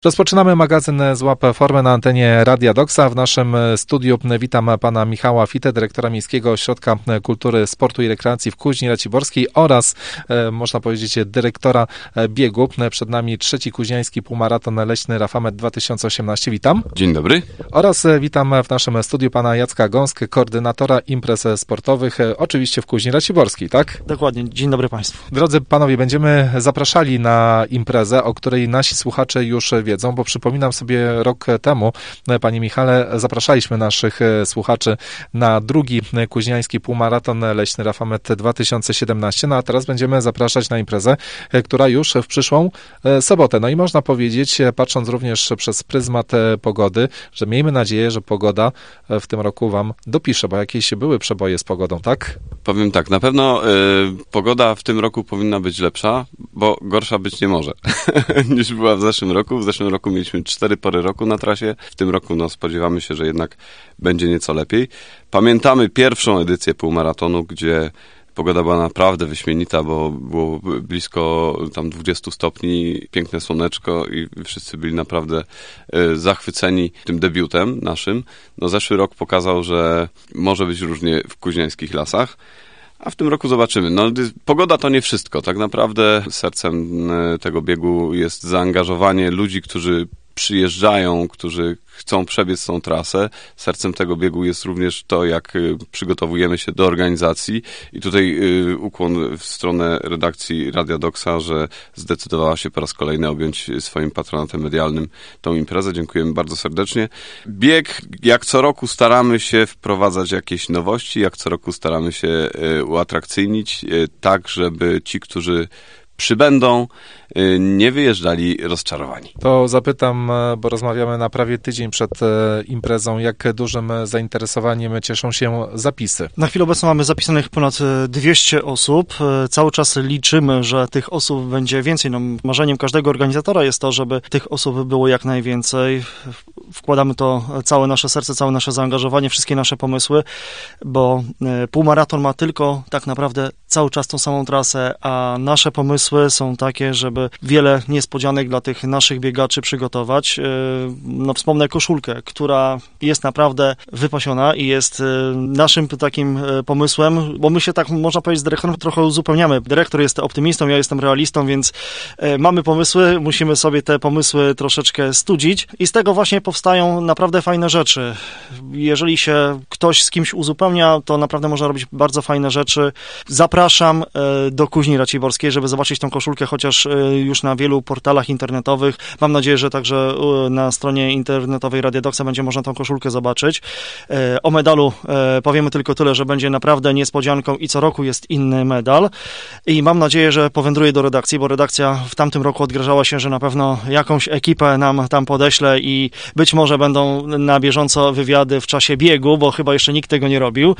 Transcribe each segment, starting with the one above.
Rozpoczynamy magazyn Złap Formę na antenie Radia Doksa. W naszym studiu witam pana Michała Fitę, dyrektora Miejskiego Ośrodka Kultury, Sportu i Rekreacji w Kuźni Raciborskiej oraz, można powiedzieć, dyrektora biegu. Przed nami trzeci kuźniański półmaraton leśny Rafamet 2018. Witam. Dzień dobry. Oraz witam w naszym studiu pana Jacka Gąskę, koordynatora imprez sportowych, oczywiście w Kuźni Raciborskiej, tak? Dokładnie. Dzień dobry państwu. Drodzy panowie, będziemy zapraszali na imprezę, o której nasi słuchacze już wiedzą, bo przypominam sobie rok temu, panie Michale, zapraszaliśmy naszych słuchaczy na drugi kuźniański półmaraton leśny Rafamet 2017, no a teraz będziemy zapraszać na imprezę, która już w przyszłą sobotę. No i można powiedzieć, patrząc również przez pryzmat pogody, że miejmy nadzieję, że pogoda w tym roku wam dopisze, bo jakieś były przeboje z pogodą, tak? Powiem tak, na pewno pogoda w tym roku powinna być lepsza, bo gorsza być nie może niż była w zeszłym roku. W zeszłym roku mieliśmy 4 pory roku na trasie. W tym roku spodziewamy się, że jednak będzie nieco lepiej. Pamiętamy pierwszą edycję półmaratonu, gdzie pogoda była naprawdę wyśmienita, bo było blisko tam 20 stopni, piękne słoneczko i wszyscy byli naprawdę zachwyceni tym debiutem naszym. Zeszły rok pokazał, że może być różnie w kuźniańskich lasach. A w tym roku zobaczymy. Pogoda to nie wszystko. Tak naprawdę sercem tego biegu jest zaangażowanie ludzi, którzy przyjeżdżają, którzy chcą przebiec tą trasę. Sercem tego biegu jest również to, jak przygotowujemy się do organizacji. I tutaj ukłon w stronę redakcji Radia Doksa, że zdecydowała się po raz kolejny objąć swoim patronatem medialnym tą imprezę. Dziękujemy bardzo serdecznie. Bieg, jak co roku staramy się wprowadzać jakieś nowości, jak co roku staramy się uatrakcyjnić, tak żeby ci, którzy przybędą, nie wyjeżdżali rozczarowani. To zapytam, bo rozmawiamy na prawie tydzień przed imprezą, jak dużym zainteresowaniem cieszą się zapisy? Na chwilę obecną mamy zapisanych ponad 200 osób. Cały czas liczymy, że tych osób będzie więcej. Marzeniem każdego organizatora jest to, żeby tych osób było jak najwięcej. Wkładamy to całe nasze serce, całe nasze zaangażowanie, wszystkie nasze pomysły, bo półmaraton ma tylko tak naprawdę cały czas tą samą trasę, a nasze pomysły są takie, żeby wiele niespodzianek dla tych naszych biegaczy przygotować. Wspomnę koszulkę, która jest naprawdę wypasiona i jest naszym takim pomysłem, bo my się tak, można powiedzieć, z dyrektorem trochę uzupełniamy. Dyrektor jest optymistą, ja jestem realistą, więc mamy pomysły, musimy sobie te pomysły troszeczkę studzić i z tego właśnie powstają naprawdę fajne rzeczy. Jeżeli się ktoś z kimś uzupełnia, to naprawdę można robić bardzo fajne rzeczy. Zapraszam do Kuźni Raciborskiej, żeby zobaczyć tą koszulkę, chociaż już na wielu portalach internetowych. Mam nadzieję, że także na stronie internetowej Radia Doksa będzie można tą koszulkę zobaczyć. O medalu powiemy tylko tyle, że będzie naprawdę niespodzianką i co roku jest inny medal. I mam nadzieję, że powędruje do redakcji, bo redakcja w tamtym roku odgrażała się, że na pewno jakąś ekipę nam tam podeśle i być może będą na bieżąco wywiady w czasie biegu, bo chyba jeszcze nikt tego nie robił,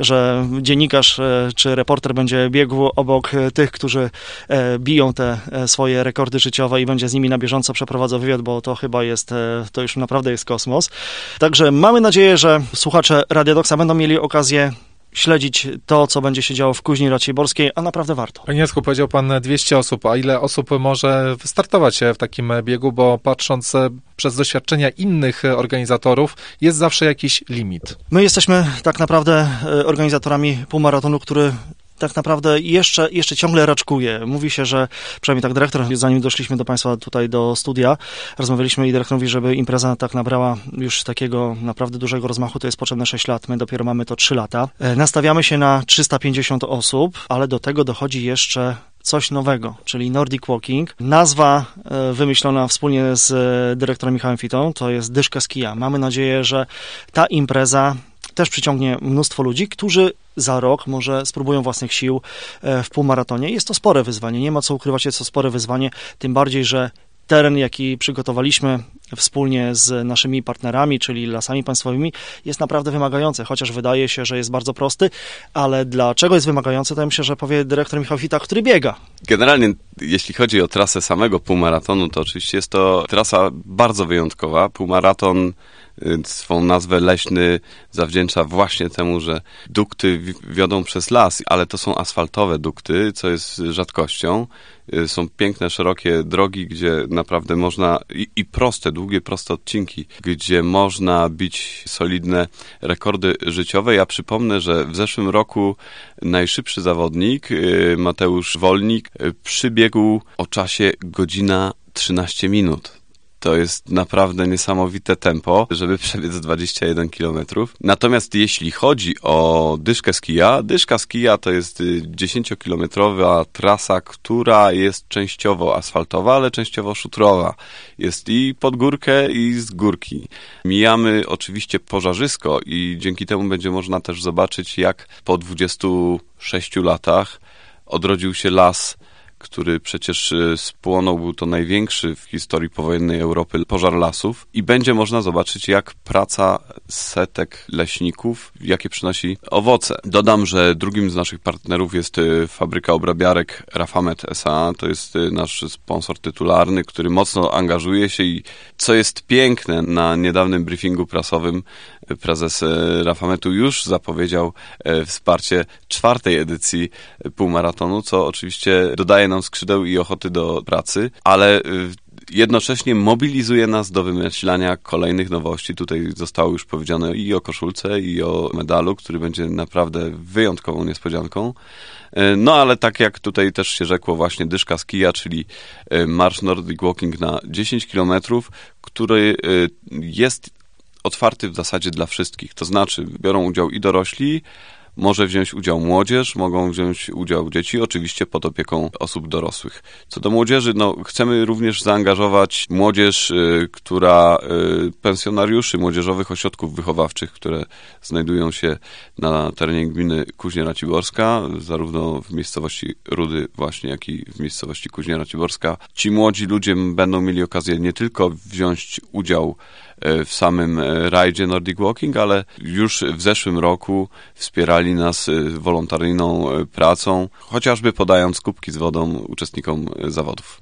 że dziennikarz czy reporter będzie biegł obok tych, którzy biją te swoje rekordy życiowe i będzie z nimi na bieżąco przeprowadzał wywiad, bo to chyba jest, to już naprawdę jest kosmos. Także mamy nadzieję, że słuchacze Radia Doksa będą mieli okazję śledzić to, co będzie się działo w Kuźni Raciborskiej, a naprawdę warto. Panie Jacku, powiedział pan 200 osób, a ile osób może wystartować w takim biegu, bo patrząc przez doświadczenia innych organizatorów, jest zawsze jakiś limit. My jesteśmy tak naprawdę organizatorami półmaratonu, który tak naprawdę jeszcze ciągle raczkuje. Mówi się, że przynajmniej tak dyrektor, zanim doszliśmy do państwa tutaj do studia, rozmawialiśmy i dyrektor mówi, żeby impreza tak nabrała już takiego naprawdę dużego rozmachu, to jest potrzebne 6 lat. My dopiero mamy to 3 lata. Nastawiamy się na 350 osób, ale do tego dochodzi jeszcze coś nowego, czyli Nordic Walking. Nazwa wymyślona wspólnie z dyrektorem Michałem Fitą, to jest Dyszka z kija. Mamy nadzieję, że ta impreza też przyciągnie mnóstwo ludzi, którzy za rok może spróbują własnych sił w półmaratonie. Jest to spore wyzwanie, nie ma co ukrywać, jest to spore wyzwanie, tym bardziej, że teren, jaki przygotowaliśmy wspólnie z naszymi partnerami, czyli Lasami Państwowymi, jest naprawdę wymagający, chociaż wydaje się, że jest bardzo prosty, ale dlaczego jest wymagający, to ja myślę, że powie dyrektor Michał Fita, który biega. Generalnie, jeśli chodzi o trasę samego półmaratonu, to oczywiście jest to trasa bardzo wyjątkowa. Półmaraton swą nazwę leśny zawdzięcza właśnie temu, że dukty wiodą przez las, ale to są asfaltowe dukty, co jest rzadkością. Są piękne, szerokie drogi, gdzie naprawdę można i proste, długie, proste odcinki, gdzie można bić solidne rekordy życiowe. Ja przypomnę, że w zeszłym roku najszybszy zawodnik, Mateusz Wolnik, przybiegł o czasie godzina 13 minut. To jest naprawdę niesamowite tempo, żeby przebiec 21 km. Natomiast jeśli chodzi o dyszkę z kija, dyszka z kija to jest 10-kilometrowa trasa, która jest częściowo asfaltowa, ale częściowo szutrowa. Jest i pod górkę, i z górki. Mijamy oczywiście pożarzysko i dzięki temu będzie można też zobaczyć, jak po 26 latach odrodził się las, który przecież spłonął, był to największy w historii powojennej Europy pożar lasów i będzie można zobaczyć, jak praca setek leśników, jakie przynosi owoce. Dodam, że drugim z naszych partnerów jest fabryka obrabiarek Rafamet S.A. To jest nasz sponsor tytularny, który mocno angażuje się i co jest piękne, na niedawnym briefingu prasowym prezes Rafametu już zapowiedział wsparcie 4. edycji półmaratonu, co oczywiście dodaje nam skrzydeł i ochoty do pracy, ale jednocześnie mobilizuje nas do wymyślania kolejnych nowości. Tutaj zostało już powiedziane i o koszulce, i o medalu, który będzie naprawdę wyjątkową niespodzianką. No ale tak jak tutaj też się rzekło, właśnie dyszka z kija, czyli marsz Nordic Walking na 10 km, który jest otwarty w zasadzie dla wszystkich. To znaczy biorą udział i dorośli, może wziąć udział młodzież, mogą wziąć udział dzieci, oczywiście pod opieką osób dorosłych. Co do młodzieży, chcemy również zaangażować młodzież, pensjonariuszy młodzieżowych ośrodków wychowawczych, które znajdują się na terenie gminy Kuźnia Raciborska, zarówno w miejscowości Rudy właśnie, jak i w miejscowości Kuźnia Raciborska. Ci młodzi ludzie będą mieli okazję nie tylko wziąć udział w samym rajdzie Nordic Walking, ale już w zeszłym roku wspierali nas wolontaryjną pracą, chociażby podając kubki z wodą uczestnikom zawodów.